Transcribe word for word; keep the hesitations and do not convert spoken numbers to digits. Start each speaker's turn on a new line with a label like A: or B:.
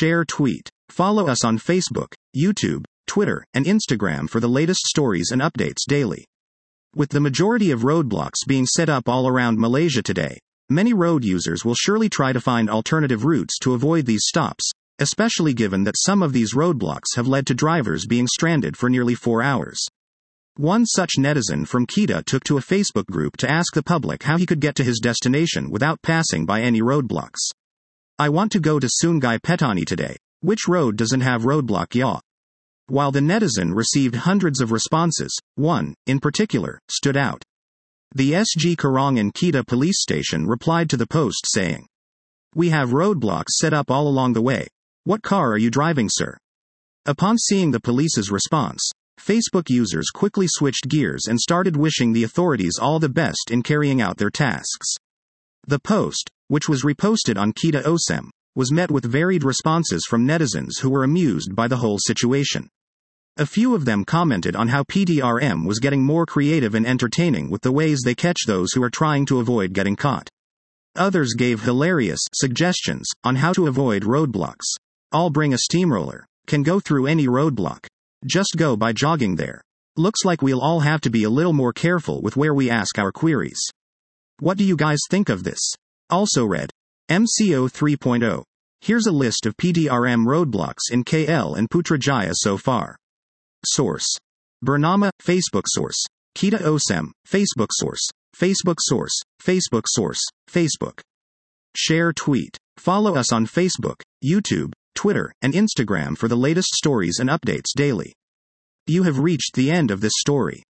A: share, tweet. Follow us on Facebook, YouTube, Twitter, and Instagram for the latest stories and updates daily. With the majority of roadblocks being set up all around Malaysia today, many road users will surely try to find alternative routes to avoid these stops, especially given that some of these roadblocks have led to drivers being stranded for nearly four hours. One such netizen from Kedah took to a Facebook group to ask the public how he could get to his destination without passing by any roadblocks. I want to go to Sungai Petani today. Which road doesn't have roadblock, ya? While the netizen received hundreds of responses, one, in particular, stood out. The S G Karangan Kedah police station replied to the post saying, "We have roadblocks set up all along the way. What car are you driving, sir?" Upon seeing the police's response, Facebook users quickly switched gears and started wishing the authorities all the best in carrying out their tasks. The post, which was reposted on Kedah O S E M, was met with varied responses from netizens who were amused by the whole situation. A few of them commented on how P D R M was getting more creative and entertaining with the ways they catch those who are trying to avoid getting caught. Others gave hilarious suggestions on how to avoid roadblocks. "I'll bring a steamroller. Can go through any roadblock. Just go by jogging there. Looks like we'll all have to be a little more careful with where we ask our queries. What do you guys think of this?" Also read, M C O three point oh. Here's a list of P D R M roadblocks in K L and Putrajaya so far. Source: Bernama, Facebook source. Kedah O S E M, Facebook source. Facebook source. Facebook source. Facebook. Share, tweet. Follow us on Facebook, YouTube, Twitter, and Instagram for the latest stories and updates daily. You have reached the end of this story.